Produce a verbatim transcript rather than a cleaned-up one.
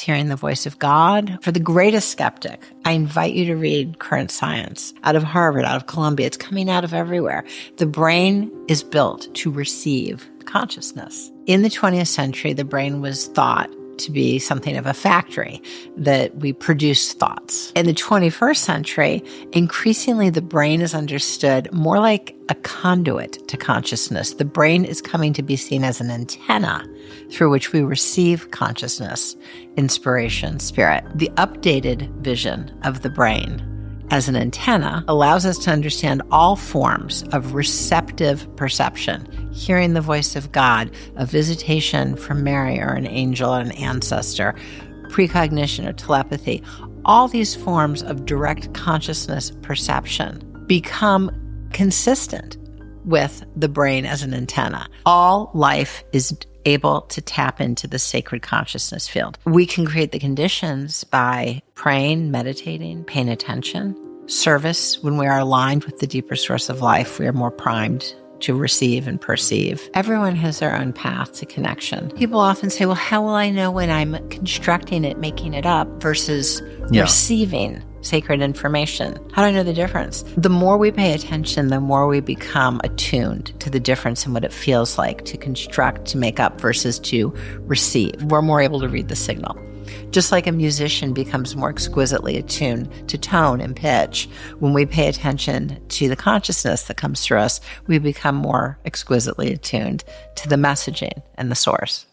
hearing the voice of God. For the greatest skeptic, I invite you to read Current Science out of Harvard, out of Columbia. It's coming out of everywhere. The brain is built to receive consciousness. In the twentieth century, the brain was thought to be something of a factory, that we produce thoughts. In the twenty-first century, increasingly the brain is understood more like a conduit to consciousness. The brain is coming to be seen as an antenna through which we receive consciousness, inspiration, spirit. The updated vision of the brain as an antenna allows us to understand all forms of receptive perception, hearing the voice of God, a visitation from Mary or an angel or an ancestor, precognition or telepathy. All these forms of direct consciousness perception become consistent with the brain as an antenna. All life is able to tap into the sacred consciousness field. We can create the conditions by praying, meditating, paying attention. Service, when we are aligned with the deeper source of life, we are more primed to receive and perceive. Everyone has their own path to connection. People often say, well, how will I know when I'm constructing it, making it up, versus yeah. receiving sacred information? How do I know the difference? The more we pay attention, the more we become attuned to the difference in what it feels like to construct, to make up versus to receive. We're more able to read the signal. Just like a musician becomes more exquisitely attuned to tone and pitch, when we pay attention to the consciousness that comes through us, we become more exquisitely attuned to the messaging and the source.